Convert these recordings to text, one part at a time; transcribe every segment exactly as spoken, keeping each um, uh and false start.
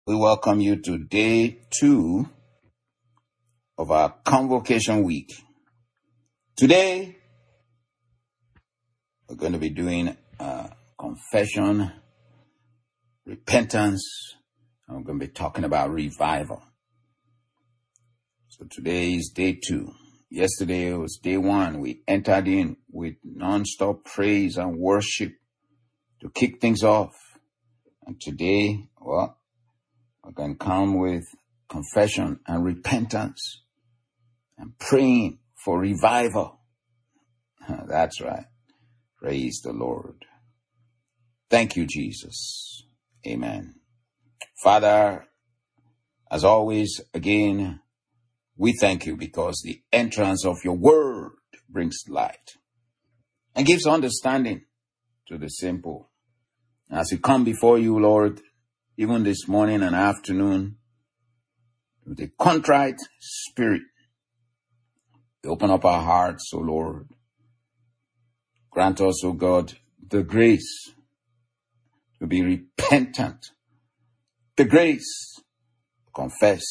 We welcome you to day two of our Convocation Week. Today, we're going to be doing uh, confession, repentance, and we're going to be talking about revival. So today is day two. Yesterday was day one. We entered in with non-stop praise and worship to kick things off. And today, well, we're going to come with confession and repentance and praying for revival. That's right. Praise the Lord. Thank you, Jesus. Amen. Father, as always, again, we thank you because the entrance of your word brings light and gives understanding to the simple. As we come before you, Lord, even this morning and afternoon, with a contrite spirit, we open up our hearts, O Lord. Grant us, O God, the grace to be repentant, the grace to confess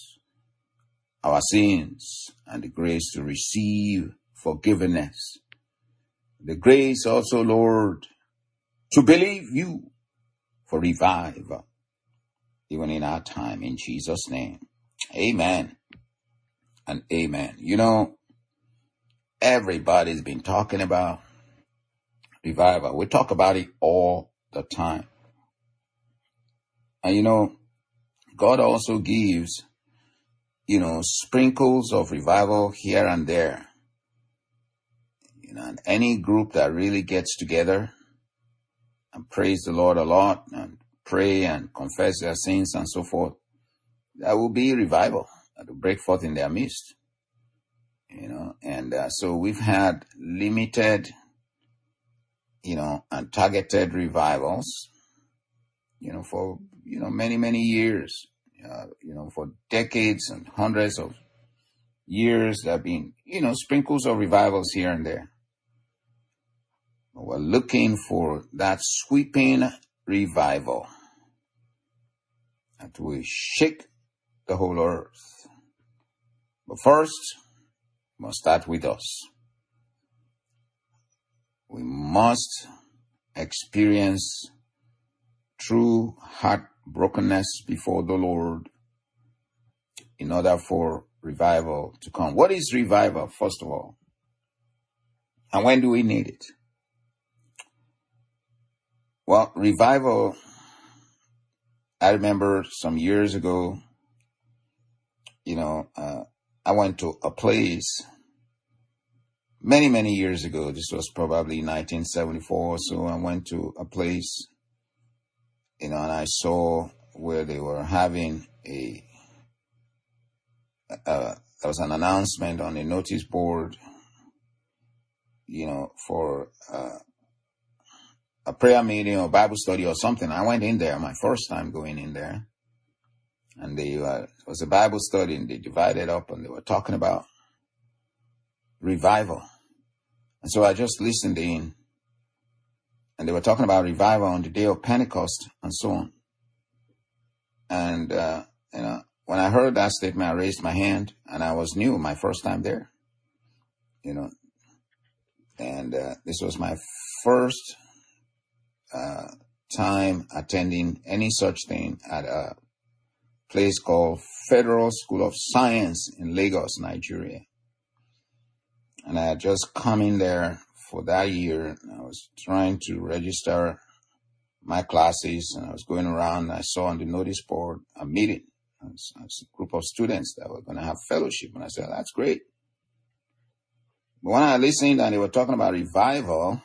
our sins, and the grace to receive forgiveness. The grace also, Lord, to believe you for revival, even in our time, in Jesus' name. Amen and amen. You know, everybody's been talking about revival. We talk about it all the time. And you know, God also gives, you know, sprinkles of revival here and there. You know, and any group that really gets together and praise the Lord a lot and pray and confess their sins and so forth, there will be revival that will break forth in their midst. You know, and uh, so we've had limited, you know, and targeted revivals, you know, for, you know, many, many years, uh, you know, for decades and hundreds of years. There have been, you know, sprinkles of revivals here and there. But we're looking for that sweeping revival that will shake the whole earth. But first, we must start with us. We must experience true heartbrokenness before the Lord in order for revival to come. What is revival, first of all? And when do we need it? Well, revival, I remember some years ago, you know, uh, I went to a place many, many years ago. This was probably nineteen seventy-four. So I went to a place, you know, and I saw where they were having a, uh, there was an announcement on a notice board, you know, for, uh, a prayer meeting or Bible study or something. I went in there, my first time going in there. And they, uh, it was a Bible study and they divided up and they were talking about revival. And so I just listened in and they were talking about revival on the day of Pentecost and so on. And, uh, you know, when I heard that statement, I raised my hand and I was new, my first time there, you know, and, uh, this was my first, uh, time attending any such thing at a place called Federal School of Science in Lagos, Nigeria. And I had just come in there for that year. I was trying to register my classes and I was going around. And I saw on the notice board a meeting. It was, it was a group of students that were going to have fellowship. And I said, that's great. But when I listened and they were talking about revival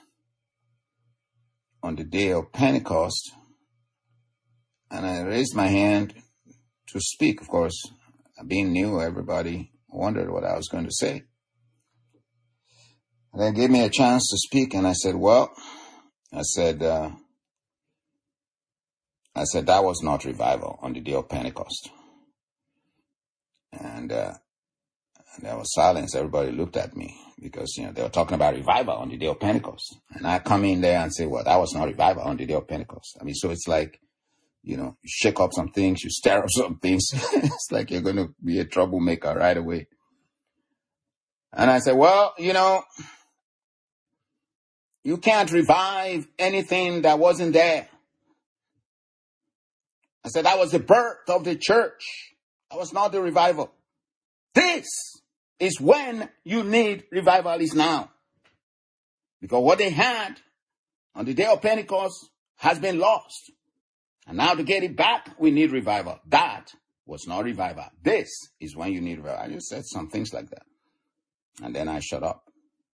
on the day of Pentecost, and I raised my hand to speak, of course, being new, everybody wondered what I was going to say. And they gave me a chance to speak, and I said, well, I said, uh, I said, that was not revival on the day of Pentecost. And, uh, and there was silence. Everybody looked at me because, you know, they were talking about revival on the day of Pentecost. And I come in there and say, well, that was not revival on the day of Pentecost. I mean, so it's like, you know, you shake up some things, you stir up some things. It's like you're going to be a troublemaker right away. And I said, well, you know, you can't revive anything that wasn't there. I said, that was the birth of the church. That was not the revival. This is when you need revival, is now. Because what they had on the day of Pentecost has been lost. And now to get it back, we need revival. That was not revival. This is when you need revival. I just said some things like that. And then I shut up.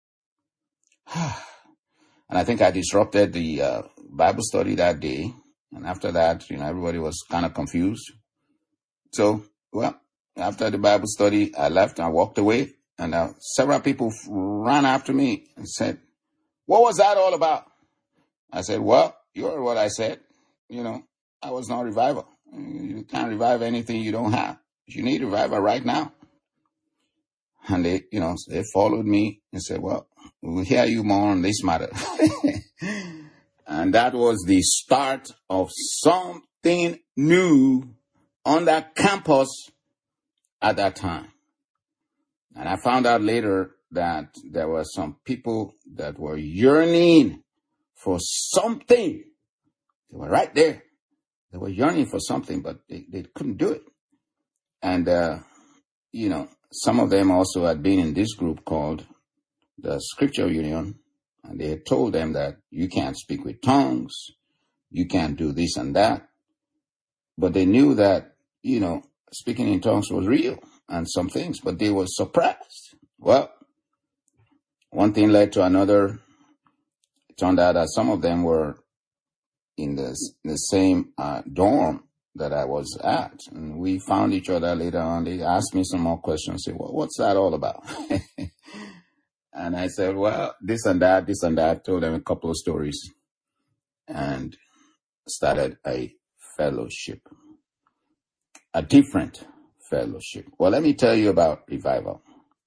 And I think I disrupted the uh, Bible study that day. And after that, you know, everybody was kind of confused. So, well, after the Bible study, I left and I walked away. And uh, several people ran after me and said, what was that all about? I said, well, you heard what I said. You know, I was not revival. You can't revive anything you don't have. You need revival right now. And they, you know, they followed me and said, well, we'll hear you more on this matter. And that was the start of something new on that campus at that time. And I found out later that there were some people that were yearning for something. They were right there. They were yearning for something, but they, they couldn't do it. And, uh, you know, some of them also had been in this group called the Scripture Union, and they had told them that you can't speak with tongues, you can't do this and that. But they knew that, you know, speaking in tongues was real and some things, but they were suppressed. Well, one thing led to another. It turned out that some of them were in the, the same uh, dorm that I was at. And we found each other later on. They asked me some more questions. Say, well, what's that all about? And I said, well, this and that, this and that. Told them a couple of stories and started a fellowship, a different fellowship. Well, let me tell you about revival.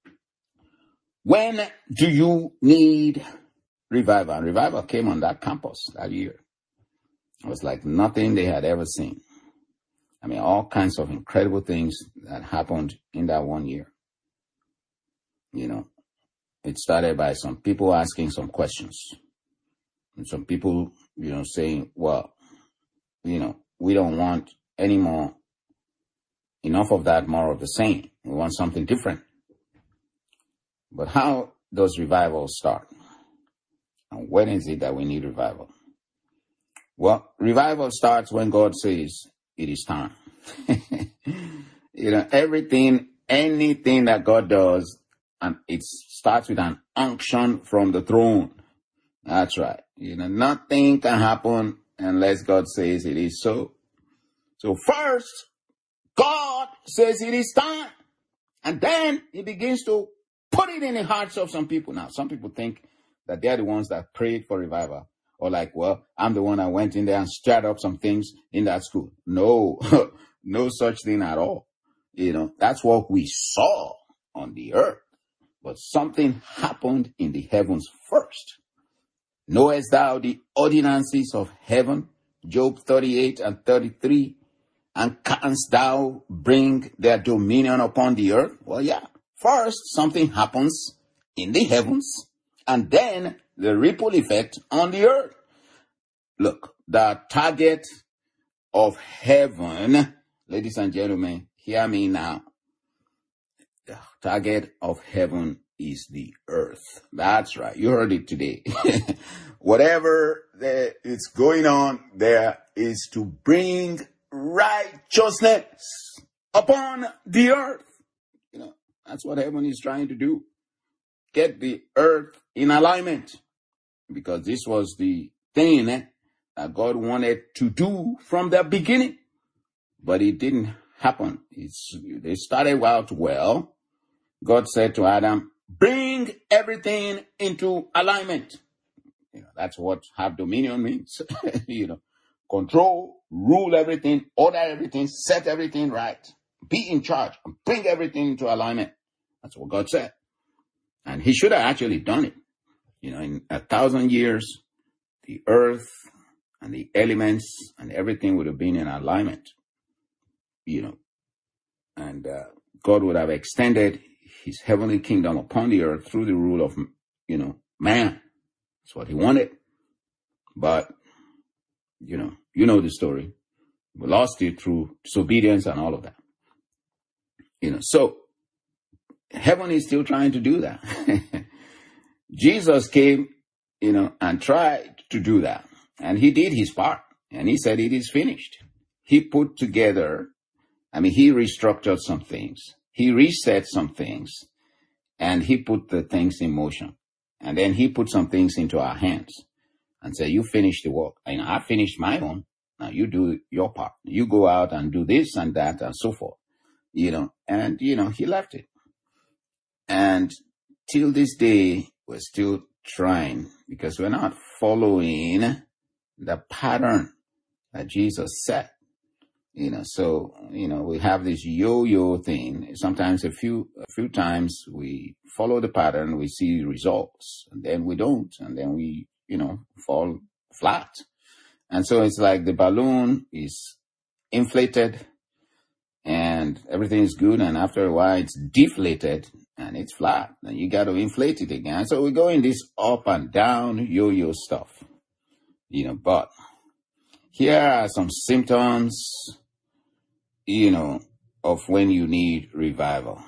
When do you need revival? And revival came on that campus that year. It was like nothing they had ever seen. I mean, all kinds of incredible things that happened in that one year. You know, it started by some people asking some questions. And some people, you know, saying, well, you know, we don't want any more, enough of that, more of the same. We want something different. But how does revival start? And when is it that we need revival? Well, revival starts when God says it is time. You know, everything, anything that God does, and it starts with an unction from the throne. That's right. You know, nothing can happen unless God says it is so. So first, God says it is time. And then he begins to put it in the hearts of some people. Now, some people think that they're the ones that prayed for revival. Or like, well, I'm the one that went in there and stirred up some things in that school. No, no such thing at all. You know, that's what we saw on the earth. But something happened in the heavens first. Knowest thou the ordinances of heaven? Job thirty-eight and thirty-three. And canst thou bring their dominion upon the earth? Well, yeah. First, something happens in the heavens, and then the ripple effect on the earth. Look, the target of heaven, ladies and gentlemen, hear me now. The target of heaven is the earth. That's right. You heard it today. Whatever there is going on there is to bring righteousness upon the earth. You know, that's what heaven is trying to do. Get the earth in alignment. Because this was the thing eh, that God wanted to do from the beginning. But it didn't happen. It's, they started out well. God said to Adam, bring everything into alignment. You know, that's what have dominion means. You know, control, rule everything, order everything, set everything right. Be in charge and bring everything into alignment. That's what God said. And he should have actually done it. You know, in a thousand years, the earth and the elements and everything would have been in alignment, you know, and uh, God would have extended his heavenly kingdom upon the earth through the rule of, you know, man. That's what he wanted. But, you know, you know the story. We lost it through disobedience and all of that. You know, so heaven is still trying to do that. Jesus came, you know, and tried to do that. And he did his part. And he said, it is finished. He put together, I mean, he restructured some things. He reset some things. And he put the things in motion. And then he put some things into our hands and said, you finish the work. And I finished my own. Now you do your part. You go out and do this and that and so forth. You know, and, you know, he left it. And till this day, we're still trying because we're not following the pattern that Jesus set. You know, so, you know, we have this yo-yo thing. Sometimes a few, a few times we follow the pattern, we see results, and then we don't, and then we, you know, fall flat. And so it's like the balloon is inflated and everything is good, and after a while it's deflated and it's flat, and you got to inflate it again. So we go in this up and down yo-yo stuff, you know, but here are some symptoms, you know, of when you need revival.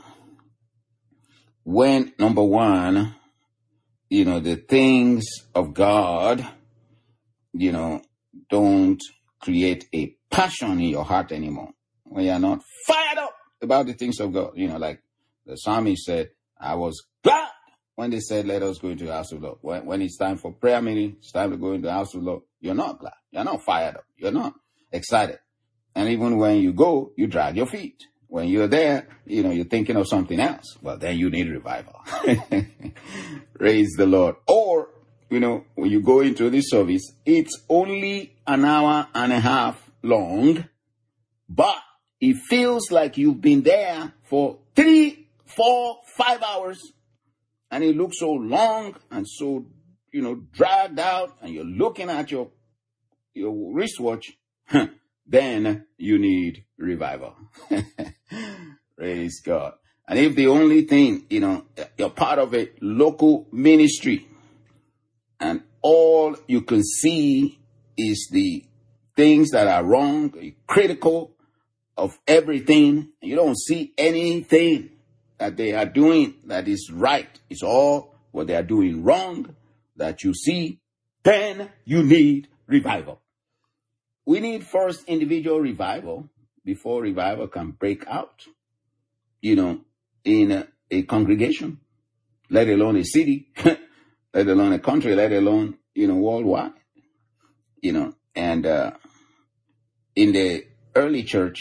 When, number one, you know, the things of God, you know, don't create a passion in your heart anymore. When you're not fired up about the things of God, you know, like the psalmist said, I was glad when they said, let us go into the house of the Lord. When, when it's time for prayer meeting, it's time to go into the house of the Lord. You're not glad. You're not fired up. You're not excited. And even when you go, you drag your feet. When you're there, you know, you're thinking of something else. Well, then you need revival. Praise the Lord. Or, you know, when you go into this service, it's only an hour and a half long, but it feels like you've been there for three, four, five hours. And it looks so long and so, you know, dragged out, and you're looking at your, your wristwatch. Then you need revival. Praise God. And if the only thing, you know, you're part of a local ministry and all you can see is the things that are wrong, you're critical of everything, you don't see anything that they are doing that is right. It's all what they are doing wrong that you see, then you need revival. We need first individual revival before revival can break out, you know, in a, a congregation, let alone a city, let alone a country, let alone, you know, worldwide, you know. And uh, in the early church,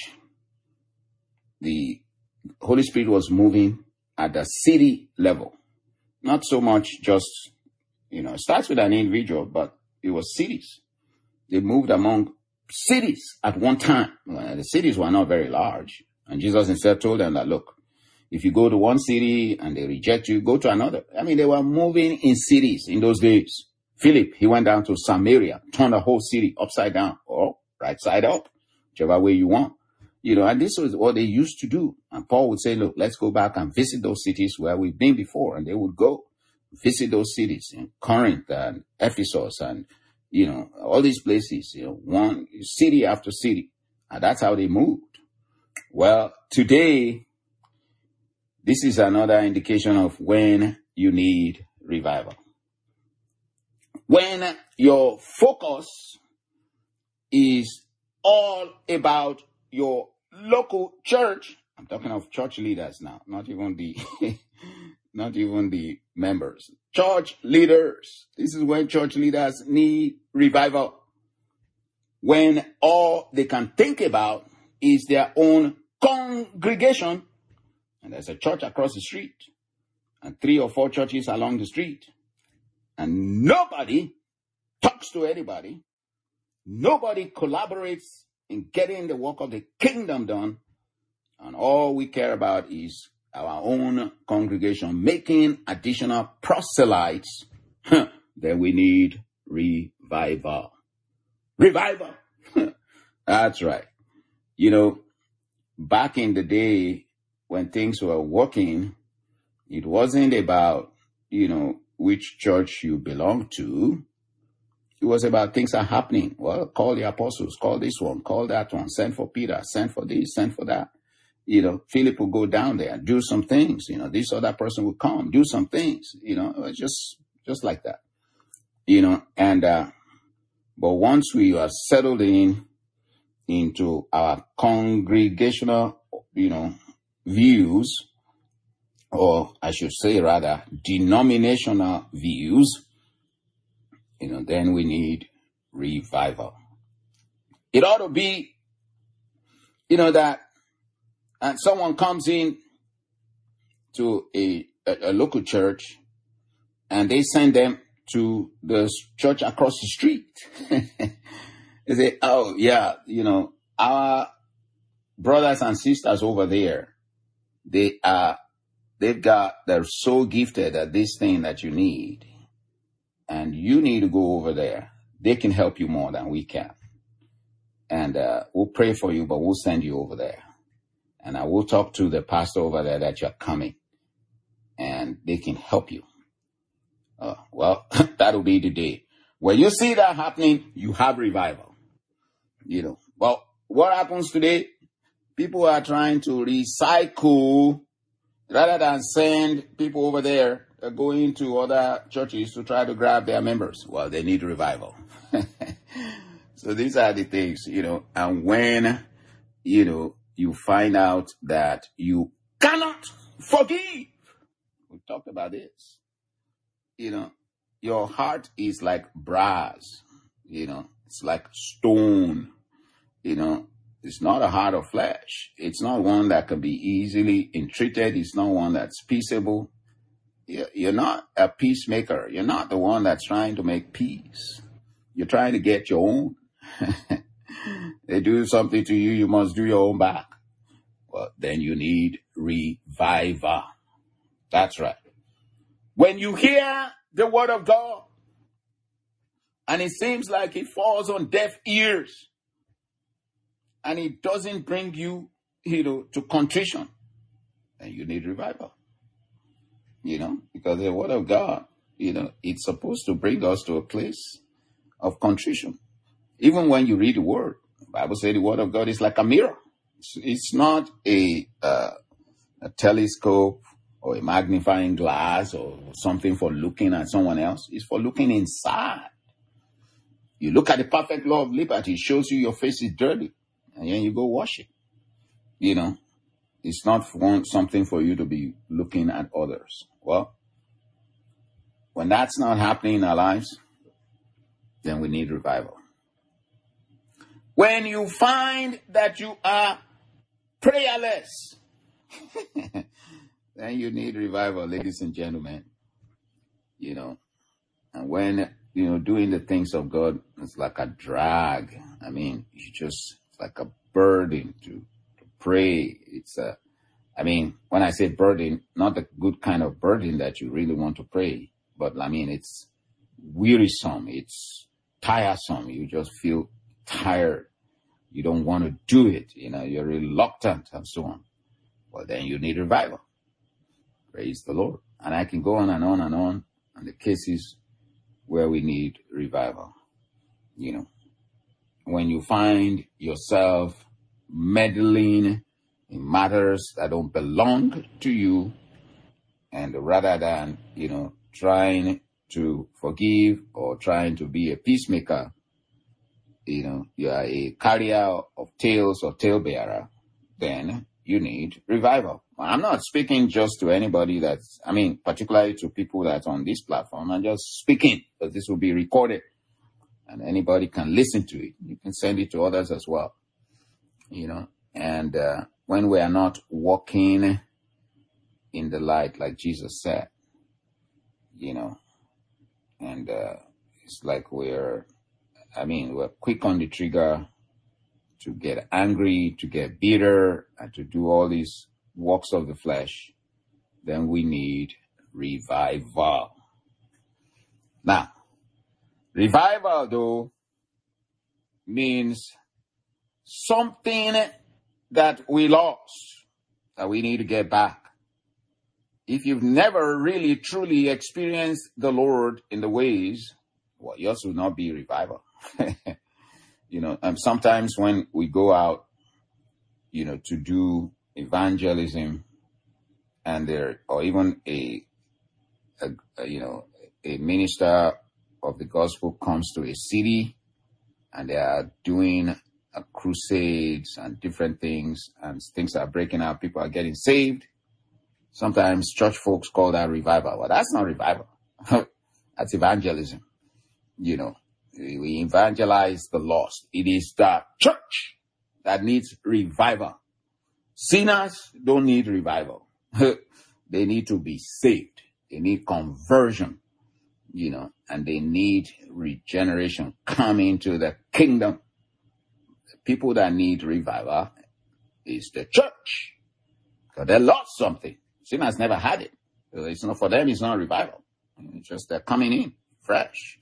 the Holy Spirit was moving at the city level, not so much just, you know, it starts with an individual, but it was cities. They moved among cities at one time. Well, the cities were not very large. And Jesus himself told them that, look, if you go to one city and they reject you, go to another. I mean, they were moving in cities in those days. Philip, he went down to Samaria, turned the whole city upside down or right side up, whichever way you want. You know, and this was what they used to do. And Paul would say, look, let's go back and visit those cities where we've been before. And they would go visit those cities in Corinth and Ephesus and, you know, all these places, you know, one city after city. And that's how they moved. Well, today, this is another indication of when you need revival. When your focus is all about your local church, I'm talking of church leaders now, not even the, not even the members. Church leaders. This is when church leaders need revival. When all they can think about is their own congregation. And there's a church across the street and three or four churches along the street. And nobody talks to anybody. Nobody collaborates in getting the work of the kingdom done. And all we care about is our own congregation making additional proselytes. Then we need revival. Revival. That's right. You know, back in the day when things were working, it wasn't about, you know, which church you belong to. It was about things are happening. Well, call the apostles, call this one, call that one, send for Peter, send for this, send for that. You know, Philip will go down there, do some things. You know, this other person will come, do some things. You know, it's just, just like that. You know, and, uh, but once we are settled in into our congregational, you know, views, or I should say rather denominational views, you know, then we need revival. It ought to be, you know, that and someone comes in to a, a, a local church and they send them to the church across the street. They say, oh, yeah, you know, our brothers and sisters over there, they are, they've got, they're so gifted at this thing that you need. And you need to go over there. They can help you more than we can. And uh, we'll pray for you, but we'll send you over there. And I will talk to the pastor over there that you're coming. And they can help you. Uh, well, that'll be the day. When you see that happening, you have revival. You know, well, what happens today? People are trying to recycle rather than send people over there uh, going to other churches to try to grab their members. Well, they need revival. So these are the things, you know, and when, you know, you find out that you cannot forgive. We talked about this. You know, your heart is like brass, you know, it's like stone, you know, it's not a heart of flesh. It's not one that can be easily entreated. It's not one that's peaceable. You're not a peacemaker. You're not the one that's trying to make peace. You're trying to get your own. They do something to you, you must do your own back. Well, then you need revival. That's right. When you hear the word of God and it seems like it falls on deaf ears and it doesn't bring you, you know, to contrition, then you need revival. You know, because the word of God, you know, it's supposed to bring us to a place of contrition. Even when you read the word, the Bible says the word of God is like a mirror. It's, it's not a, uh, a telescope or a magnifying glass or something for looking at someone else. It's for looking inside. You look at the perfect law of liberty, it shows you your face is dirty, and then you go wash it. You know, it's not for something for you to be looking at others. Well, when that's not happening in our lives, then we need revival. When you find that you are prayerless, then you need revival, ladies and gentlemen. You know, and when, you know, doing the things of God, it's like a drag. I mean, you just, it's like a burden to, to pray. It's a, I mean, when I say burden, not the good kind of burden that you really want to pray, but I mean, it's wearisome. It's tiresome. You just feel tired. You don't want to do it. You know, you're reluctant and so on. Well, then you need revival. Praise the Lord. And I can go on and on and on on the cases where we need revival. You know, when you find yourself meddling in matters that don't belong to you, and rather than, you know, trying to forgive or trying to be a peacemaker, you know, you are a carrier of tales or talebearer, then you need revival. I'm not speaking just to anybody that's, I mean, particularly to people that's on this platform. I'm just speaking because this will be recorded and anybody can listen to it. You can send it to others as well, you know, and uh, when we are not walking in the light, like Jesus said, you know, and uh, it's like we're, I mean, we're quick on the trigger to get angry, to get bitter, and to do all these works of the flesh, then we need revival. Now, revival, though, means something that we lost, that we need to get back. If you've never really truly experienced the Lord in the ways, well, yours will not be revival. You know, and sometimes when we go out, you know, to do evangelism, and there, or even a, a, a, you know, a minister of the gospel comes to a city, and they are doing a crusades and different things, and things are breaking out, people are getting saved. Sometimes church folks call that revival. Well, that's not revival. That's evangelism. You know, we evangelize the lost. It is the church that needs revival. Sinners don't need revival. They need to be saved. They need conversion, you know, and they need regeneration, coming to the kingdom. The people that need revival is the church, because they lost something. Sinners never had it. It's not for them. It's not revival. It's just they're coming in fresh.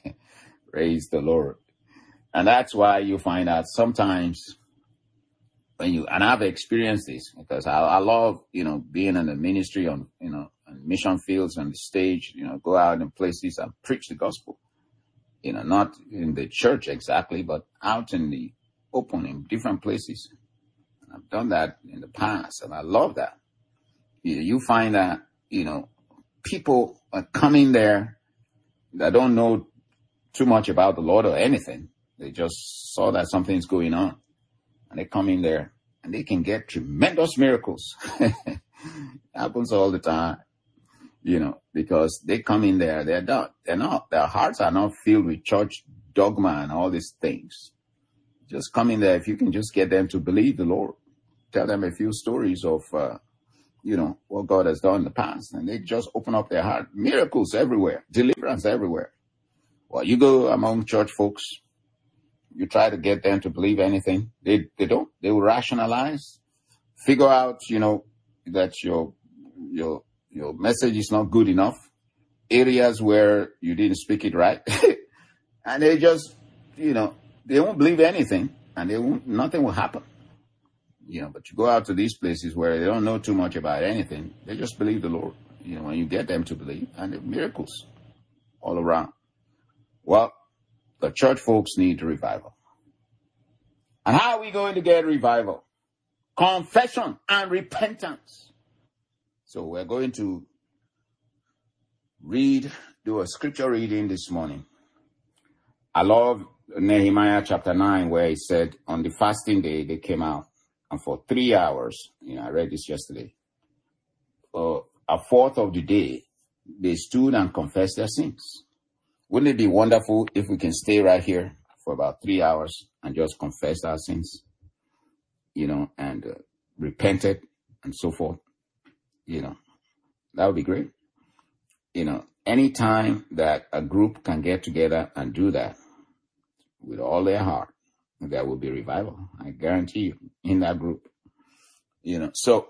Praise the Lord. And that's why you find out sometimes when you, and I've experienced this because I, I love, you know, being in the ministry on, you know, on mission fields on the stage, you know, go out in places and preach the gospel, you know, not in the church exactly, but out in the open in different places. And I've done that in the past and I love that. You, you find that, you know, people are coming there that don't know too much about the Lord or anything. They just saw that something's going on. And they come in there and they can get tremendous miracles. It happens all the time, you know, because they come in there, they're not, they're not, their hearts are not filled with church dogma and all these things. Just come in there. If you can just get them to believe the Lord, tell them a few stories of, uh, you know, what God has done in the past, and they just open up their heart. Miracles everywhere, deliverance everywhere. Well, you go among church folks, you try to get them to believe anything. They they don't. They will rationalize, figure out, you know, that your your your message is not good enough, areas where you didn't speak it right, and they just, you know, they won't believe anything, and they won't, nothing will happen. You know, but you go out to these places where they don't know too much about anything. They just believe the Lord. You know, when you get them to believe, and the miracles all around. Well, the church folks need revival. And how are we going to get revival? Confession and repentance. So we're going to read, do a scripture reading this morning. I love Nehemiah chapter nine, where he said on the fasting day they came out. And for three hours, you know, I read this yesterday, for a fourth of the day, they stood and confessed their sins. Wouldn't it be wonderful if we can stay right here for about three hours and just confess our sins, you know, and uh, repent it and so forth? You know, that would be great. You know, anytime that a group can get together and do that with all their heart, there will be revival. I guarantee you in that group, you know. So,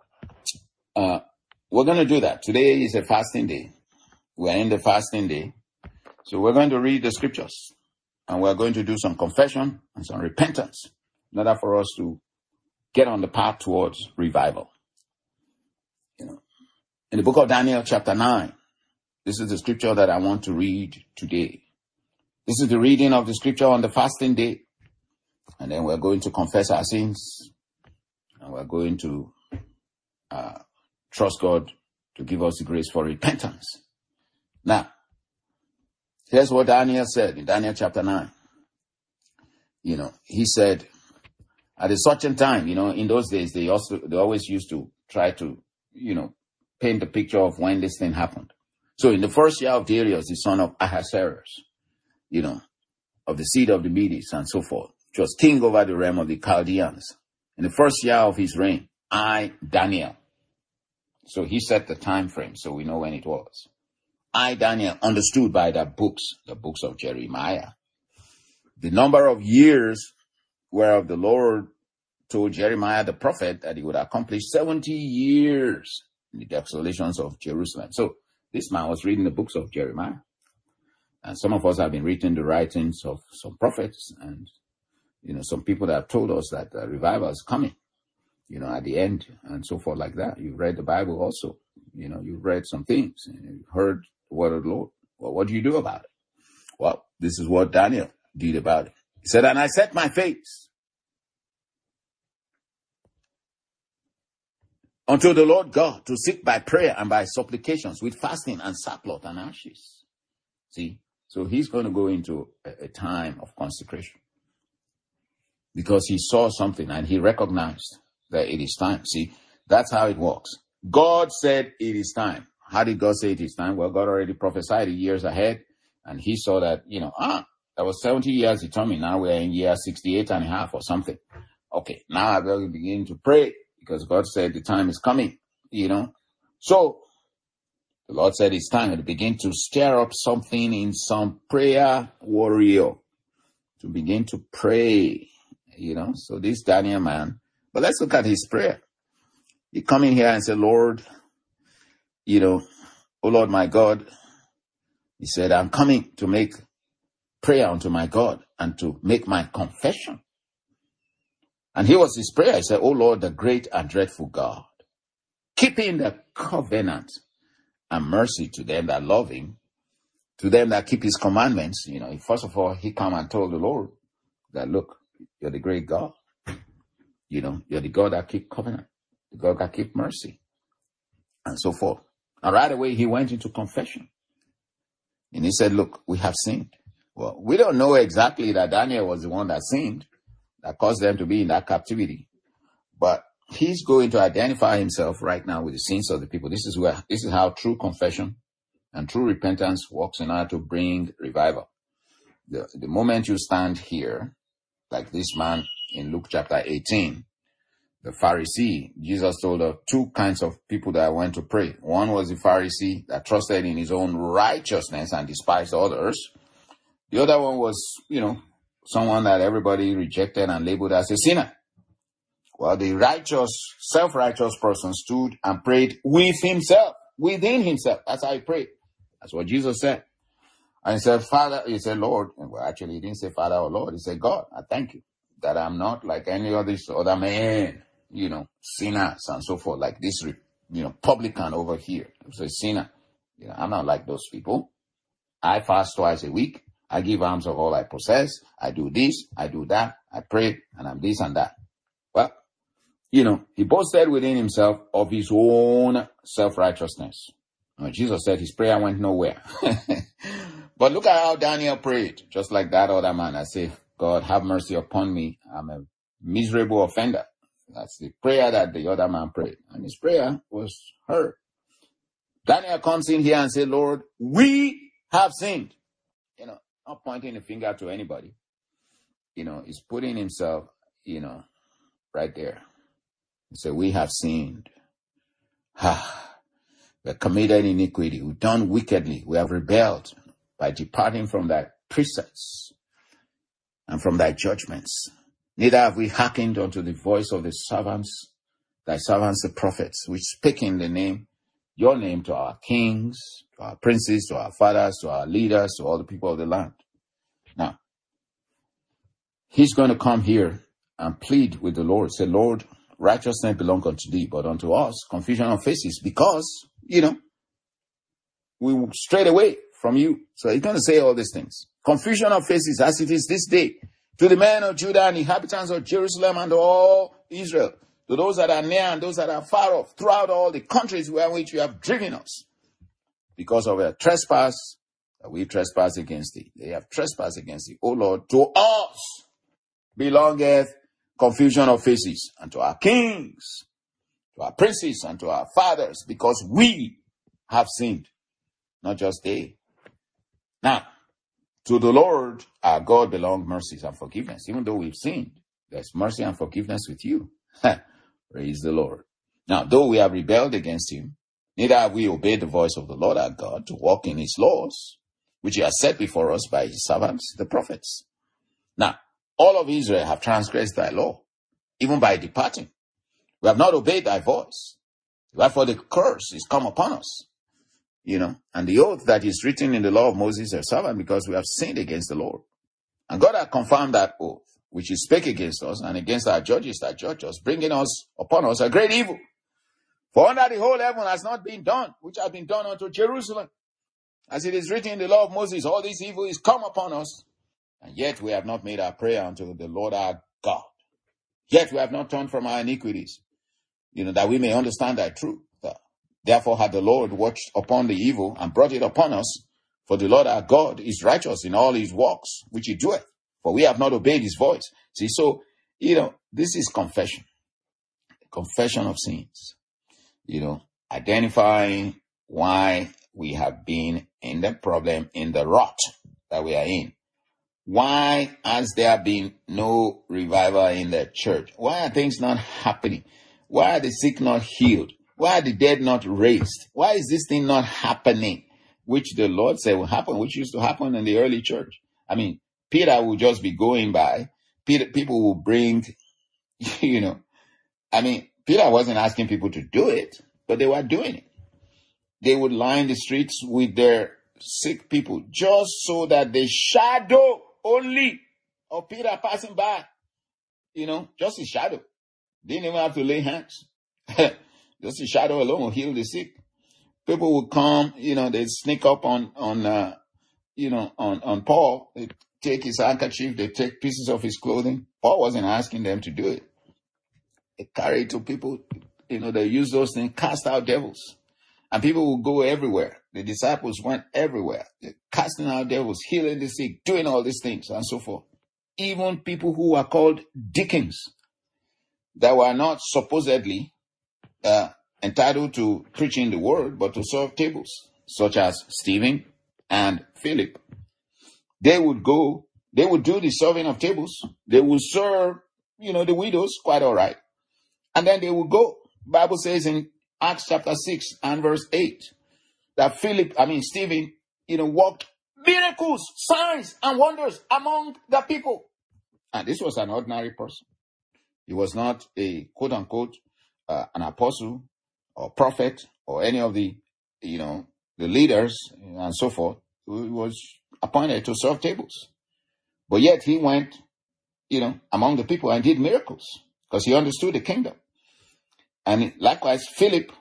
uh, we're going to do that. Today is a fasting day. We're in the fasting day. So we're going to read the scriptures and we're going to do some confession and some repentance in order for us to get on the path towards revival. You know, in the book of Daniel chapter nine, this is the scripture that I want to read today. This is the reading of the scripture on the fasting day. And then we're going to confess our sins. And we're going to uh, trust God to give us the grace for repentance. Now, here's what Daniel said in Daniel chapter nine. You know, he said, at a certain time, you know, in those days, they also, they always used to try to, you know, paint the picture of when this thing happened. So in the first year of Darius, the son of Ahasuerus, you know, of the seed of the Medes and so forth, which was king over the realm of the Chaldeans. In the first year of his reign, I, Daniel. So he set the time frame, so we know when it was. I, Daniel, understood by the books, the books of Jeremiah, the number of years whereof the Lord told Jeremiah the prophet that he would accomplish seventy years in the desolations of Jerusalem. So this man was reading the books of Jeremiah. And some of us have been reading the writings of some prophets, and You know, some people that have told us that uh, revival is coming, you know, at the end and so forth like that. You've read the Bible also. You know, you've read some things and you've heard the word of the Lord. Well, what do you do about it? Well, this is what Daniel did about it. He said, and I set my face unto the Lord God to seek by prayer and by supplications with fasting and sackcloth and ashes. See, so he's going to go into a, a time of consecration because he saw something and he recognized that it is time. See, that's how it works. God said it is time. How did God say it is time? Well, God already prophesied it years ahead, and he saw that, you know, ah, that was seventy years determined. Now we're in year sixty-eight and a half or something. Okay, now I will begin to pray because God said the time is coming, you know. So the Lord said it's time to begin to stir up something in some prayer warrior to begin to pray, you know. So this Daniel man, but let's look at his prayer. He come in here and said, Lord, you know, oh Lord, my God, he said, I'm coming to make prayer unto my God and to make my confession. And here was his prayer. He said, oh Lord, the great and dreadful God, keeping the covenant and mercy to them that love him, to them that keep his commandments. You know, first of all, he come and told the Lord that, look, you're the great God. You know, you're the God that keep covenant, the God that keep mercy, and so forth. And right away, he went into confession. And he said, look, we have sinned. Well, we don't know exactly that Daniel was the one that sinned, that caused them to be in that captivity. But he's going to identify himself right now with the sins of the people. This is where, this is how true confession and true repentance works in order to bring revival. The, the moment you stand here, like this man in Luke chapter eighteen, the Pharisee, Jesus told of two kinds of people that went to pray. One was the Pharisee that trusted in his own righteousness and despised others. The other one was, you know, someone that everybody rejected and labeled as a sinner. Well, the righteous, self-righteous person stood and prayed with himself, within himself. That's how he prayed. That's what Jesus said. And he said, Father, he said, Lord. Well, actually, he didn't say Father or Lord. He said, God, I thank you that I'm not like any of these other men, you know, sinners and so forth, like this, you know, publican over here. It's a sinner. You know, I'm not like those people. I fast twice a week. I give alms of all I possess. I do this. I do that. I pray, and I'm this and that. Well, you know, he boasted within himself of his own self-righteousness. Now, Jesus said his prayer went nowhere. But look at how Daniel prayed, just like that other man. I say, God, have mercy upon me. I'm a miserable offender. That's the prayer that the other man prayed. And his prayer was heard. Daniel comes in here and says, Lord, we have sinned. You know, not pointing the finger to anybody. You know, he's putting himself, you know, right there. He said, we have sinned. Ha. We have committed iniquity. We've done wickedly. We have rebelled by departing from thy precepts and from thy judgments. Neither have we hearkened unto the voice of the servants, thy servants the prophets, which speak in the name, your name to our kings, to our princes, to our fathers, to our leaders, to all the people of the land. Now, he's going to come here and plead with the Lord. Say, Lord, righteousness belongs unto thee, but unto us confusion of faces, because, you know, we strayed away from you. So he's going to say all these things. Confusion of faces as it is this day to the men of Judah and inhabitants of Jerusalem and all Israel, to those that are near and those that are far off, throughout all the countries where which you have driven us, because of a trespass that we trespass against thee. They have trespassed against thee. O Lord, to us belongeth confusion of faces, and to our kings, to our princes, and to our fathers, because we have sinned, not just they. Now, to the Lord our God belong mercies and forgiveness. Even though we've sinned, there's mercy and forgiveness with you. Praise the Lord. Now, though we have rebelled against him, neither have we obeyed the voice of the Lord our God to walk in his laws, which he has set before us by his servants, the prophets. Now, all of Israel have transgressed thy law, even by departing. We have not obeyed thy voice. Therefore the curse is come upon us. You know, and the oath that is written in the law of Moses, their servant, because we have sinned against the Lord. And God had confirmed that oath which he spake against us, and against our judges that judge us, bringing us upon us a great evil. For under the whole heaven has not been done, which has been done unto Jerusalem. As it is written in the law of Moses, all this evil is come upon us, and yet we have not made our prayer unto the Lord our God. Yet we have not turned from our iniquities, you know, that we may understand thy truth. Therefore had the Lord watched upon the evil and brought it upon us. For the Lord our God is righteous in all his works, which he doeth. For we have not obeyed his voice. See, so, you know, this is confession. Confession of sins. You know, identifying why we have been in the problem, in the rut that we are in. Why has there been no revival in the church? Why are things not happening? Why are the sick not healed? Why are the dead not raised? Why is this thing not happening? Which the Lord said will happen, which used to happen in the early church. I mean, Peter will just be going by. Peter, people will bring, you know, I mean, Peter wasn't asking people to do it, but they were doing it. They would line the streets with their sick people just so that the shadow only of Peter passing by, you know, just his shadow. Didn't even have to lay hands. Just a shadow alone will heal the sick. People will come, you know, they sneak up on, on, uh, you know, on, on Paul. They take his handkerchief, they take pieces of his clothing. Paul wasn't asking them to do it. They carry it to people, you know, they use those things, cast out devils. And people will go everywhere. The disciples went everywhere. They're casting out devils, healing the sick, doing all these things and so forth. Even people who were called deacons that were not supposedly Uh, entitled to preaching the word, but to serve tables, such as Stephen and Philip. They would go, they would do the serving of tables. They would serve, you know, the widows quite all right. And then they would go. Bible says in Acts chapter six and verse eight that Philip, I mean, Stephen, you know, worked miracles, signs, and wonders among the people. And this was an ordinary person. He was not a quote unquote Uh, an apostle or prophet or any of the, you know, the leaders and so forth, who was appointed to serve tables. But yet he went, you know, among the people and did miracles because he understood the kingdom. And likewise, Philip,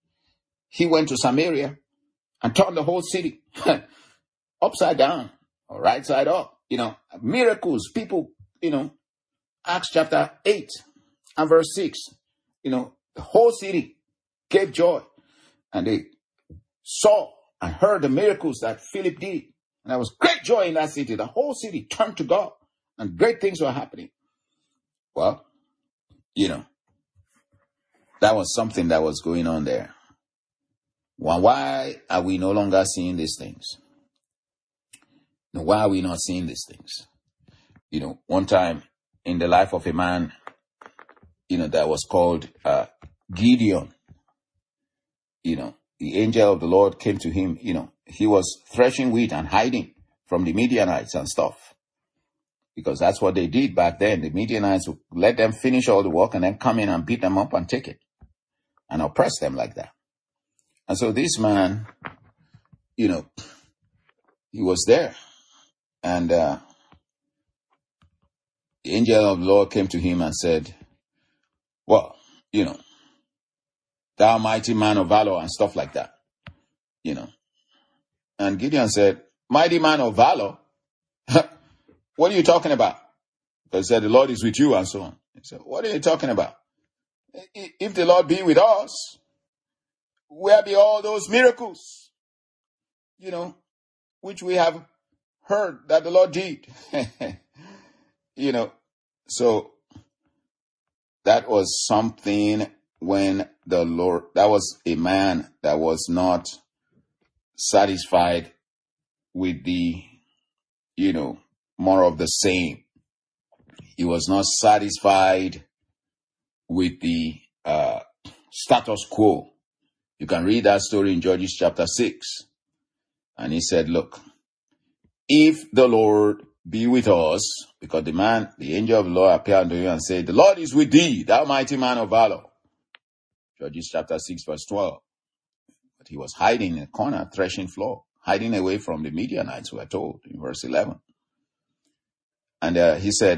he went to Samaria and turned the whole city upside down or right side up, you know, miracles. People, you know, Acts chapter eight and verse six, you know, the whole city gave joy, and they saw and heard the miracles that Philip did. And there was great joy in that city. The whole city turned to God, and great things were happening. Well, you know, that was something that was going on there. Well, why are we no longer seeing these things? Now, why are we not seeing these things? You know, one time in the life of a man, you know, that was called uh, Gideon. You know, the angel of the Lord came to him. You know, he was threshing wheat and hiding from the Midianites and stuff, because that's what they did back then. The Midianites would let them finish all the work and then come in and beat them up and take it and oppress them like that. And so this man, you know, he was there, and uh, the angel of the Lord came to him and said, well, you know, thou mighty man of valor and stuff like that, you know. And Gideon said, mighty man of valor? What are you talking about? Because he said, the Lord is with you and so on. He said, what are you talking about? If the Lord be with us, where be all those miracles, you know, which we have heard that the Lord did? You know, so that was something when the Lord, that was a man that was not satisfied with the, you know, more of the same. He was not satisfied with the uh, status quo. You can read that story in Judges chapter six. And he said, look, if the Lord be with us, because the man, the angel of the Lord appeared unto him and said, the Lord is with thee, thou mighty man of valor. Judges chapter six, verse twelve. But he was hiding in a corner, threshing floor, hiding away from the Midianites, we are told in verse eleven. And uh, he said, well,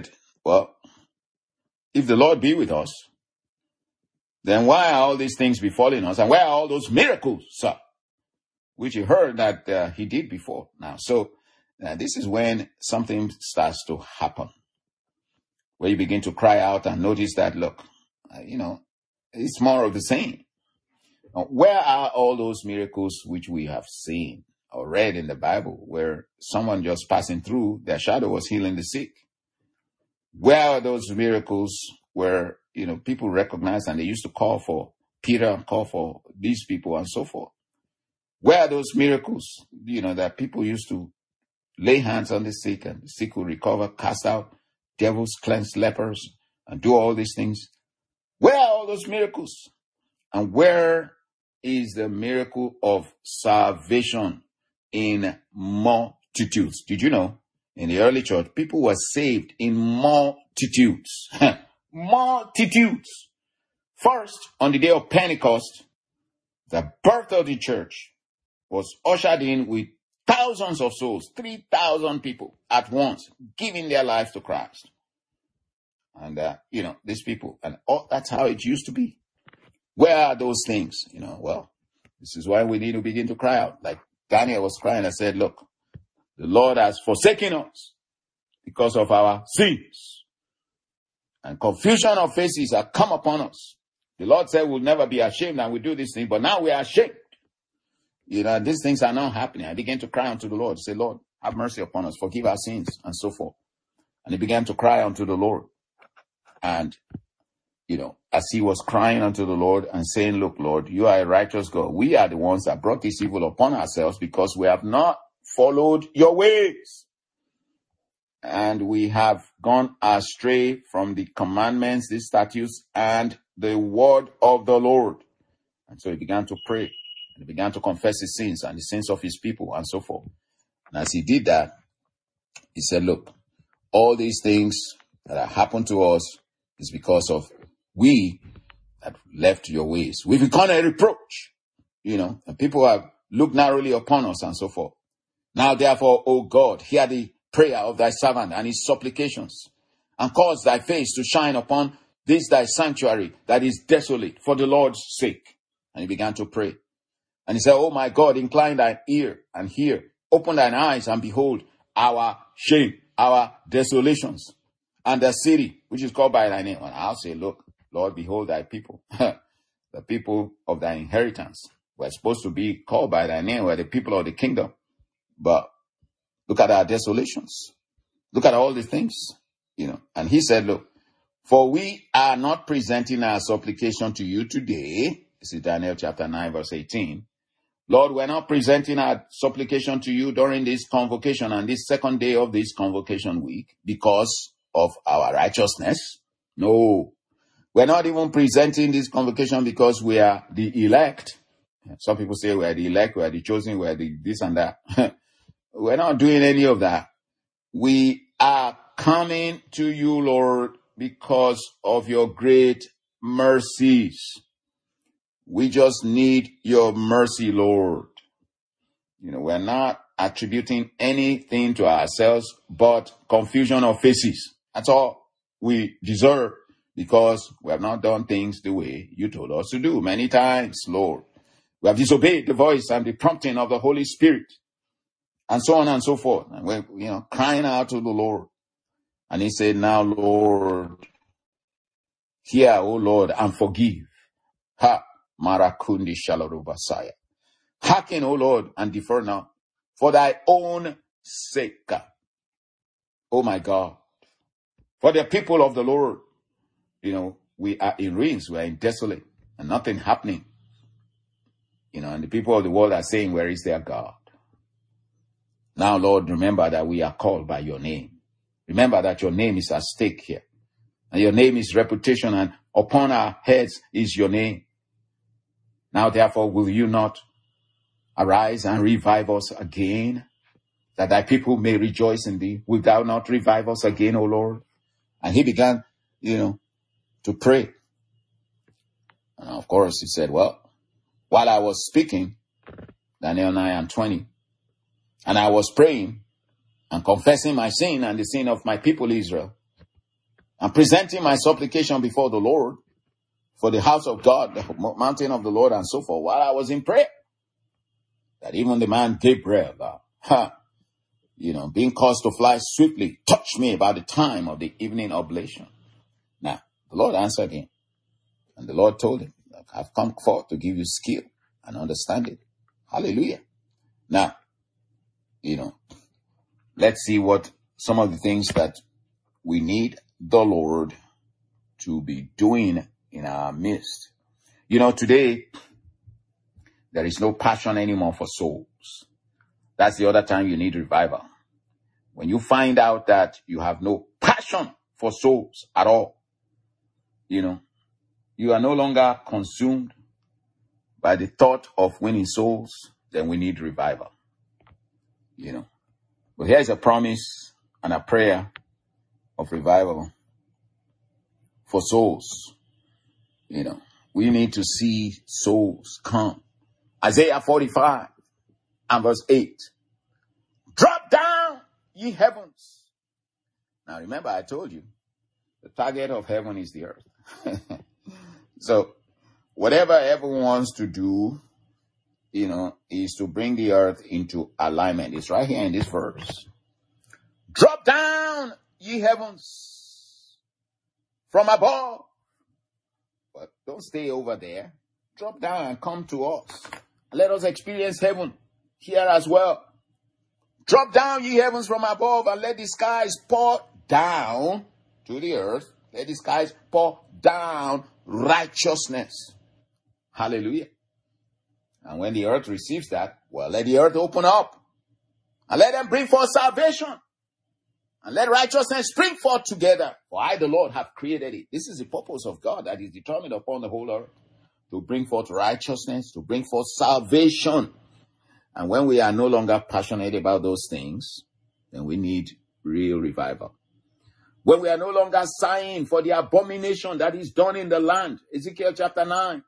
well, if the Lord be with us, then why are all these things befalling us? And where are all those miracles, sir, which you heard that uh, he did before? Now, so uh, this is when something starts to happen, where you begin to cry out and notice that, look, uh, you know, it's more of the same. Now, where are all those miracles which we have seen or read in the Bible, where someone just passing through, their shadow was healing the sick? Where are those miracles where, you know, people recognize and they used to call for Peter, call for these people and so forth? Where are those miracles, you know, that people used to lay hands on the sick and the sick will recover, cast out devils, cleanse lepers, and do all these things? Where are all those miracles? And where is the miracle of salvation in multitudes? Did you know? In the early church, people were saved in multitudes. Multitudes. First, on the day of Pentecost, the birth of the church was ushered in with thousands of souls, three thousand people at once, giving their lives to Christ. And, uh, you know, these people, and all, that's how it used to be. Where are those things? You know, well, this is why we need to begin to cry out. Like Daniel was crying and said, look, the Lord has forsaken us because of our sins. And confusion of faces have come upon us. The Lord said we'll never be ashamed and we do this thing, but now we are ashamed. You know, these things are not happening. I began to cry unto the Lord, say, Lord, have mercy upon us, forgive our sins, and so forth. And he began to cry unto the Lord. And, you know, as he was crying unto the Lord and saying, look, Lord, you are a righteous God. We are the ones that brought this evil upon ourselves because we have not followed your ways. And we have gone astray from the commandments, the statutes, and the word of the Lord. And so he began to pray. And he began to confess his sins and the sins of his people and so forth. And as he did that, he said, look, all these things that have happened to us is because of we have left your ways. We've become a reproach, you know, and people have looked narrowly upon us and so forth. Now, therefore, O God, hear the prayer of thy servant and his supplications, and cause thy face to shine upon this thy sanctuary that is desolate for the Lord's sake. And he began to pray. And he said, oh my God, incline thine ear and hear. Open thine eyes and behold our shame, our desolations, and the city which is called by thy name. And I'll say, look, Lord, behold thy people, the people of thy inheritance. We're supposed to be called by thy name. We're the people of the kingdom. But look at our desolations. Look at all the things, you know. And he said, look, for we are not presenting our supplication to you today. This is Daniel chapter nine, verse eighteen. Lord, we're not presenting our supplication to you during this convocation and this second day of this convocation week because of our righteousness. No, we're not even presenting this convocation because we are the elect. Some people say we are the elect, we are the chosen, we are the this and that. We're not doing any of that. We are coming to you, Lord, because of your great mercies. We just need your mercy, Lord. You know, we're not attributing anything to ourselves but confusion of faces. That's all we deserve because we have not done things the way you told us to do many times, Lord. We have disobeyed the voice and the prompting of the Holy Spirit, and so on and so forth. And we're, you know, crying out to the Lord. And he said, now, Lord, hear, O Lord, and forgive. Ha, Marakundi Shalarubasaya. Hearken, O Lord, and defer now, for thy own sake. Oh my God. For the people of the Lord, you know, we are in ruins, we are in desolate, and nothing happening. You know, and the people of the world are saying, where is their God? Now, Lord, remember that we are called by your name. Remember that your name is at stake here. And your name is reputation, and upon our heads is your name. Now, therefore, will you not arise and revive us again, that thy people may rejoice in thee? Will thou not revive us again, O Lord? And he began, you know, to pray. And of course, he said, well, while I was speaking, Daniel nine and twenty, and I was praying and confessing my sin and the sin of my people Israel, and presenting my supplication before the Lord for the house of God, the mountain of the Lord, and so forth, while I was in prayer. That even the man Gabriel, uh, huh, you know, being caused to fly swiftly, touched me about the time of the evening oblation. Now, the Lord answered him, and the Lord told him, I've come forth to give you skill and understanding. Hallelujah. Now, you know, let's see what some of the things that we need the Lord to be doing in our midst. You know, today, there is no passion anymore for souls. That's the other time you need revival. When you find out that you have no passion for souls at all, you know, you are no longer consumed by the thought of winning souls, then we need revival. You know, but here's a promise and a prayer of revival for souls. You know, we need to see souls come. Isaiah forty-five and verse eight. Drop down, ye heavens. Now remember, I told you, the target of heaven is the earth. So, whatever heaven wants to do, you know, is to bring the earth into alignment. It's right here in this verse. Drop down, ye heavens, from above. But don't stay over there. Drop down and come to us. Let us experience heaven here as well. Drop down, ye heavens, from above, and let the skies pour down to the earth. Let the skies pour down righteousness. Hallelujah. And when the earth receives that, well, let the earth open up. And let them bring forth salvation. And let righteousness spring forth together. For I, the Lord, have created it. This is the purpose of God that is determined upon the whole earth. To bring forth righteousness, to bring forth salvation. And when we are no longer passionate about those things, then we need real revival. When we are no longer sighing for the abomination that is done in the land, Ezekiel chapter nine,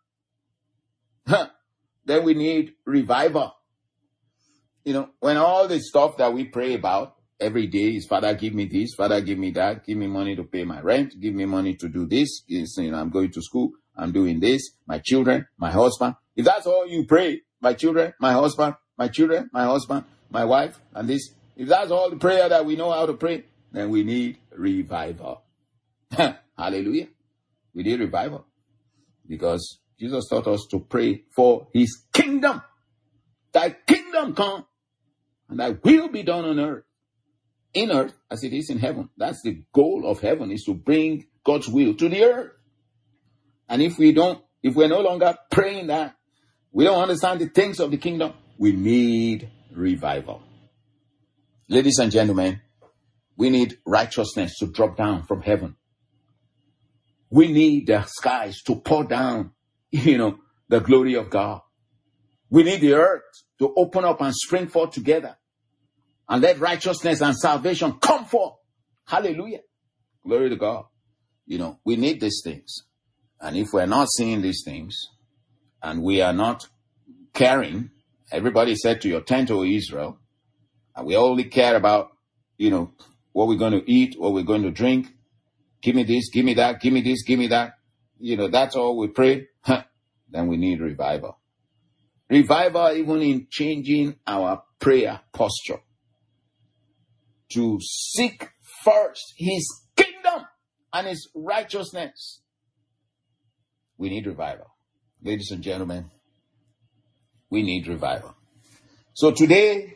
then we need revival. You know, when all the stuff that we pray about every day is, Father, give me this, Father, give me that, give me money to pay my rent, give me money to do this, is, you know, I'm going to school, I'm doing this, my children, my husband. If that's all you pray, my children, my husband, my children, my husband, my wife, and this, if that's all the prayer that we know how to pray, then we need revival. Hallelujah. We need revival. Because Jesus taught us to pray for his kingdom. Thy kingdom come, and thy will be done on earth. In earth as it is in heaven. That's the goal of heaven, is to bring God's will to the earth. And if we don't, if we're no longer praying that, we don't understand the things of the kingdom, we need revival. Ladies and gentlemen, we need righteousness to drop down from heaven. We need the skies to pour down, you know, the glory of God. We need the earth to open up and spring forth together. And let righteousness and salvation come forth. Hallelujah. Glory to God. You know, we need these things. And if we're not seeing these things, and we are not caring, everybody said to your tent, O Israel, and we only care about, you know, what we're going to eat, what we're going to drink. Give me this, give me that, give me this, give me that. You know, that's all we pray. Huh. Then we need revival. Revival even in changing our prayer posture. To seek first his kingdom and his righteousness. We need revival. Ladies and gentlemen, we need revival. So today,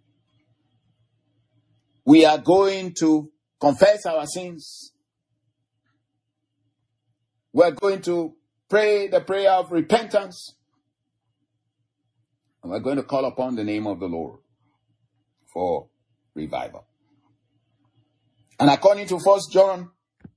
we are going to confess our sins. We're going to pray the prayer of repentance. And we're going to call upon the name of the Lord for revival. And according to First John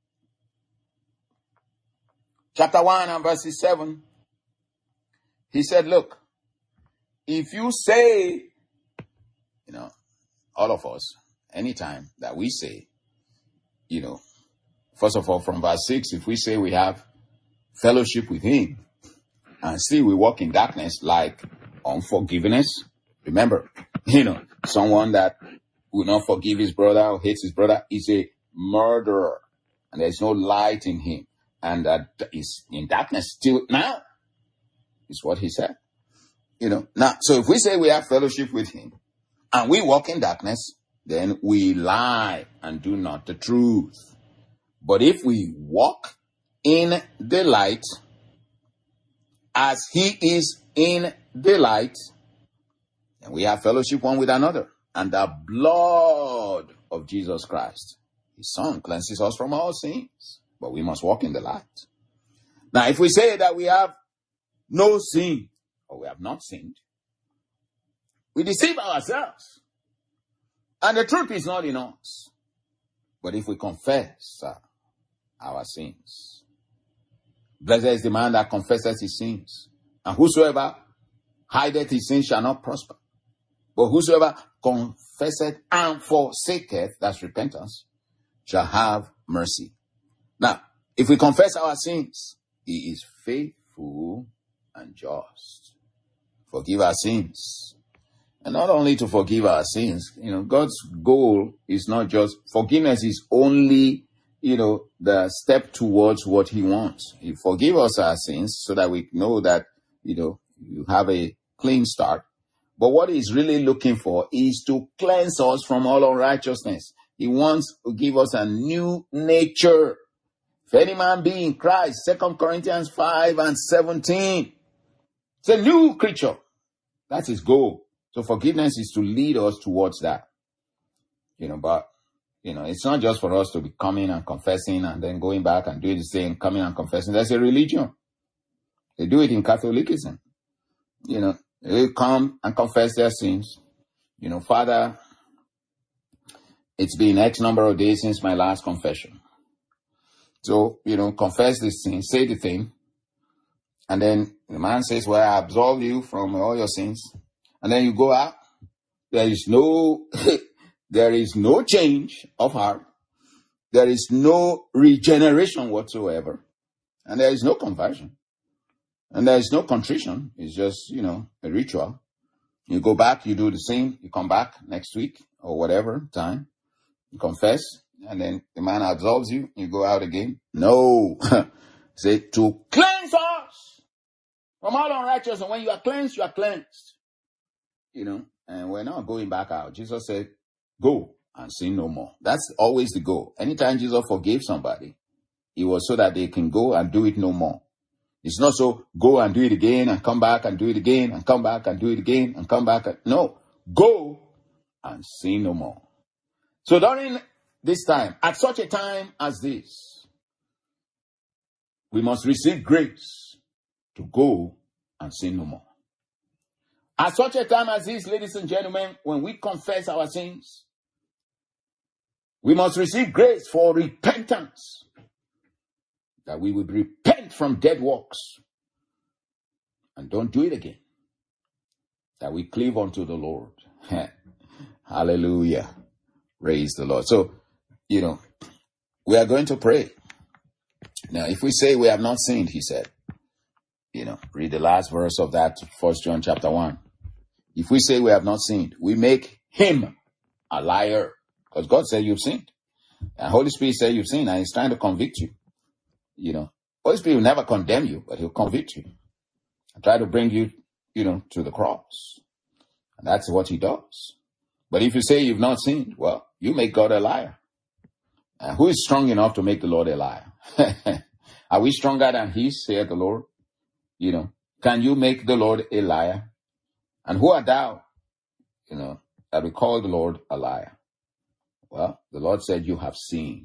chapter one and verse seven, he said, look, if you say, you know, all of us, anytime that we say, you know, first of all, from verse six, if we say we have fellowship with him and still we walk in darkness like unforgiveness, remember, you know, someone that will not forgive his brother or hates his brother is a murderer. and there's no light in him, and that is in darkness still now, is what he said. You know, now, so if we say we have fellowship with him and we walk in darkness, then we lie and do not the truth. But if we walk in the light as he is in the light, then we have fellowship one with another. And the blood of Jesus Christ, his son, cleanses us from all sins. But we must walk in the light. Now, if we say that we have no sin, or we have not sinned, we deceive ourselves. And the truth is not in us. But if we confess uh, our sins, blessed is the man that confesses his sins. And whosoever hideth his sins shall not prosper. But whosoever confesseth and forsaketh, that's repentance, shall have mercy. Now, if we confess our sins, he is faithful and just. Forgive our sins. And not only to forgive our sins, you know, God's goal is not just, forgiveness is only, you know, the step towards what he wants. He forgive us our sins so that we know that, you know, you have a clean start. But what he's really looking for is to cleanse us from all unrighteousness. He wants to give us a new nature. If any man be in Christ, Second Corinthians five and seventeen. It's a new creature. That's his goal. So forgiveness is to lead us towards that. You know, but, you know, it's not just for us to be coming and confessing and then going back and doing the same, coming and confessing. That's a religion. They do it in Catholicism. You know, they come and confess their sins. You know, Father, it's been X number of days since my last confession. So, you know, confess this sin, say the thing. And then the man says, well, I absolve you from all your sins. And then you go out. There is no, there is no change of heart. There is no regeneration whatsoever. And there is no conversion. And there is no contrition. It's just, you know, a ritual. You go back, you do the same. You come back next week or whatever time. You confess. And then the man absolves you. You go out again. No. Say, to cleanse us from all unrighteousness. And when you are cleansed, you are cleansed. You know, and we're not going back out. Jesus said, go and sin no more. That's always the goal. Anytime Jesus forgave somebody, it was so that they can go and do it no more. It's not so go and do it again and come back and do it again and come back and do it again and come back. And, no, go and sin no more. So during this time, at such a time as this, we must receive grace to go and sin no more. At such a time as this, ladies and gentlemen, when we confess our sins, we must receive grace for repentance. That we would repent from dead works and don't do it again. That we cleave unto the Lord. Hallelujah. Praise the Lord. So, you know, we are going to pray. Now, if we say we have not sinned, he said, you know, read the last verse of that, First John chapter one. If we say we have not sinned, we make him a liar. Because God said you've sinned. And Holy Spirit said you've sinned and he's trying to convict you. You know, Holy Spirit will never condemn you, but he'll convict you. And try to bring you, you know, to the cross. And that's what he does. But if you say you've not sinned, well, you make God a liar. And who is strong enough to make the Lord a liar? Are we stronger than he, saith the Lord? You know, can you make the Lord a liar? And who art thou, you know, that we call the Lord a liar? Well, the Lord said you have sinned.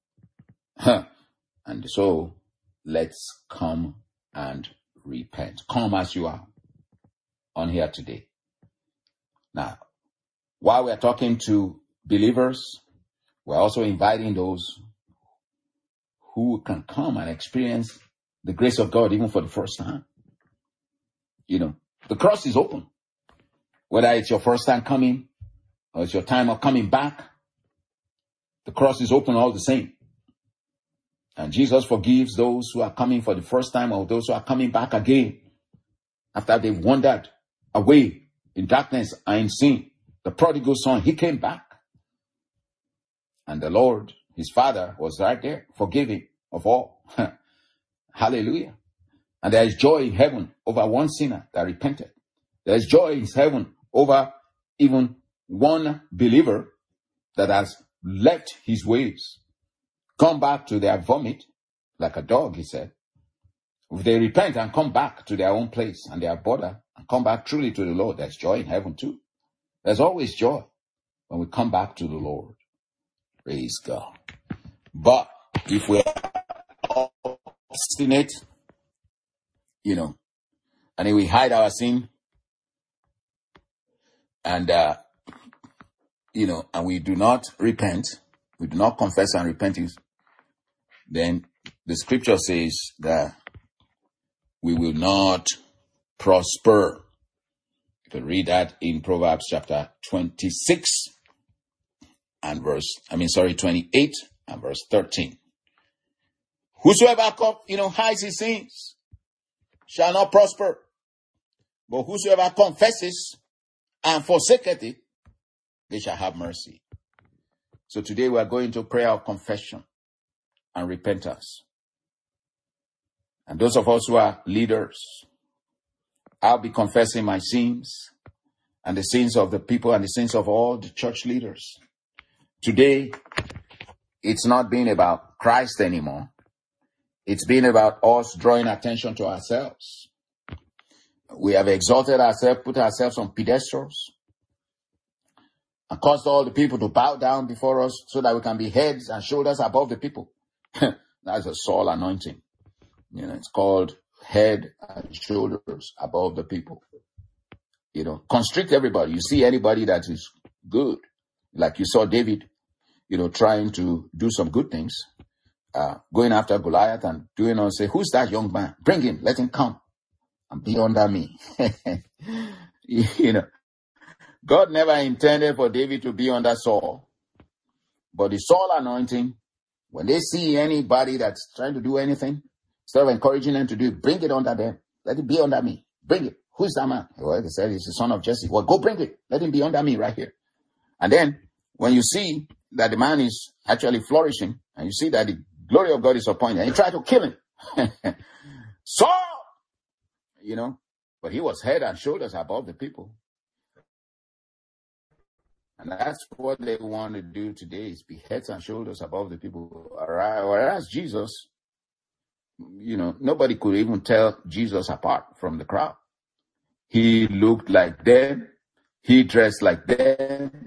And so let's come and repent. Come as you are on here today. Now, while we're talking to believers, we're also inviting those who can come and experience the grace of God even for the first time. You know, the cross is open. Whether it's your first time coming or it's your time of coming back, the cross is open all the same. And Jesus forgives those who are coming for the first time or those who are coming back again after they've wandered away in darkness and in sin. The prodigal son, he came back. And the Lord His Father was right there, forgiving of all. Hallelujah. And there is joy in heaven over one sinner that repented. There is joy in heaven over even one believer that has left his ways, come back to their vomit, like a dog, he said. If they repent and come back to their own place and their border and come back truly to the Lord, there's joy in heaven too. There's always joy when we come back to the Lord. Praise God. But if we're obstinate, you know, and then we hide our sin, and, uh, you know, and we do not repent, we do not confess and repent, then the scripture says that we will not prosper. You can read that in Proverbs chapter twenty-six and verse, I mean, sorry, twenty-eight and verse thirteen. Whosoever, come, you know, hides his sins shall not prosper. But whosoever confesses and forsaketh it, they shall have mercy. So today we are going to prayer of confession and repentance. And those of us who are leaders, I'll be confessing my sins and the sins of the people and the sins of all the church leaders. Today, it's not being about Christ anymore. It's been about us drawing attention to ourselves. We have exalted ourselves, put ourselves on pedestals, and caused all the people to bow down before us so that we can be heads and shoulders above the people. That's a Saul anointing. You know, it's called head and shoulders above the people. You know, constrict everybody. You see anybody that is good, like you saw David, you know, trying to do some good things, uh, going after Goliath and doing all, say, who's that young man? Bring him, let him come and be under me. You know, God never intended for David to be under Saul, but the Saul anointing, when they see anybody that's trying to do anything, instead of encouraging them to do it, bring it under them. Let it be under me. Bring it. Who's that man? Well, they said he's the son of Jesse. Well, go bring it. Let him be under me right here. And then when you see that the man is actually flourishing, and you see that the glory of God is upon him, and you try to kill him. Saul! You know, but he was head and shoulders above the people. And that's what they want to do today, is be heads and shoulders above the people. Whereas Jesus, you know, nobody could even tell Jesus apart from the crowd. He looked like them. He dressed like them.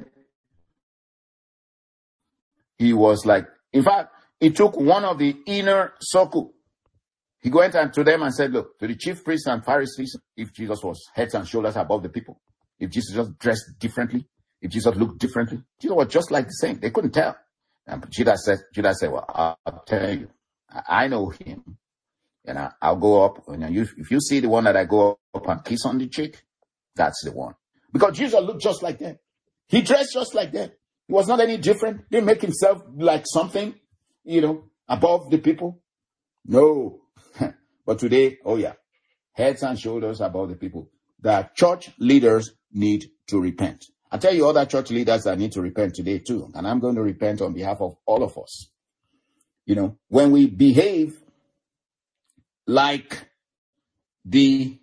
He was like, in fact, he took one of the inner circle. He went to them and said, look, to the chief priests and Pharisees, if Jesus was heads and shoulders above the people, if Jesus just dressed differently, if Jesus looked differently, Jesus was just like the same. They couldn't tell. And Judas said, Judas said, well, I'll tell you, I know him. And I, I'll go up. And you, if you see the one that I go up and kiss on the cheek, that's the one. Because Jesus looked just like them. He dressed just like them. He was not any different. He didn't make himself like something, you know, above the people. No. But today, oh yeah, heads and shoulders above the people. The church leaders need to repent. I tell you other church leaders that need to repent today too. And I'm going to repent on behalf of all of us. You know, when we behave like the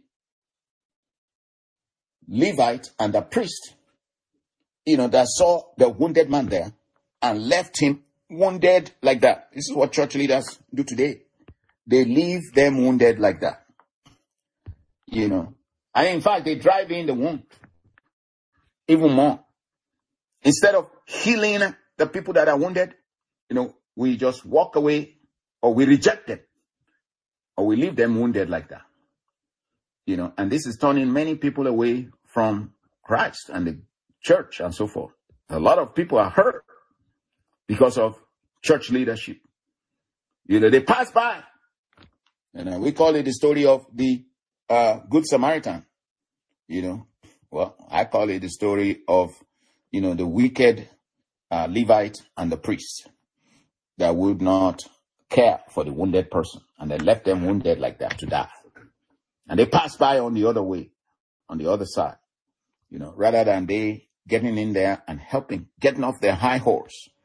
Levite and the priest, you know, that saw the wounded man there and left him wounded like that. This is what church leaders do today. They leave them wounded like that. You know, and in fact, they drive in the wound even more. Instead of healing the people that are wounded, you know, we just walk away, or we reject them, or we leave them wounded like that. You know, and this is turning many people away from Christ and the church and so forth. A lot of people are hurt because of church leadership. You know, they pass by. And uh, we call it the story of the uh, Good Samaritan. You know, well, I call it the story of, you know, the wicked uh, Levite and the priest that would not care for the wounded person. And they left them wounded like that to die. And they passed by on the other way, on the other side, you know, rather than they getting in there and helping, getting off their high horse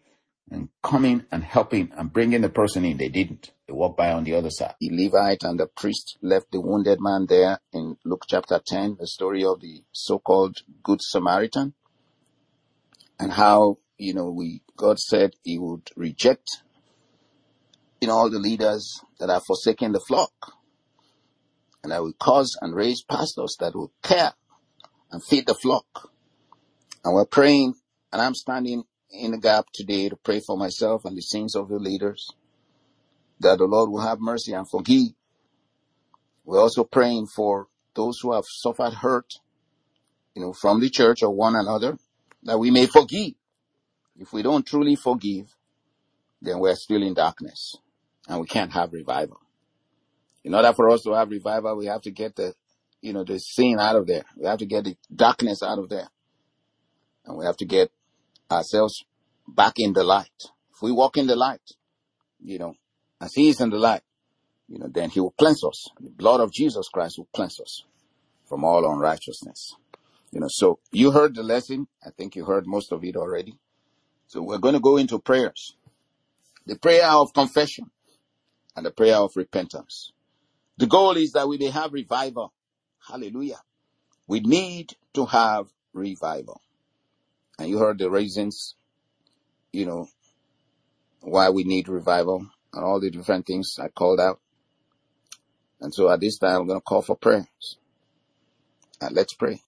and coming and helping and bringing the person in. They didn't. They walked by on the other side. The Levite and the priest left the wounded man there in Luke chapter ten, the story of the so-called Good Samaritan, and how, you know, we God said he would reject, you know, all the leaders that are forsaking the flock, and that will cause and raise pastors that will care and feed the flock. And we're praying, and I'm standing in the gap today to pray for myself and the sins of the leaders, that the Lord will have mercy and forgive. We're also praying for those who have suffered hurt, you know, from the church or one another, that we may forgive. If we don't truly forgive, then we're still in darkness and we can't have revival. In order for us to have revival, we have to get the, you know, the sin out of there. We have to get the darkness out of there. And we have to get ourselves back in the light. If we walk in the light, you know, as he is in the light, you know, then he will cleanse us. The blood of Jesus Christ will cleanse us from all unrighteousness. You know, so you heard the lesson. I think you heard most of it already. So we're going to go into prayers. The prayer of confession and the prayer of repentance. The goal is that we may have revival. Hallelujah. We need to have revival. And you heard the reasons, you know, why we need revival and all the different things I called out. And so at this time, I'm going to call for prayers. And let's pray.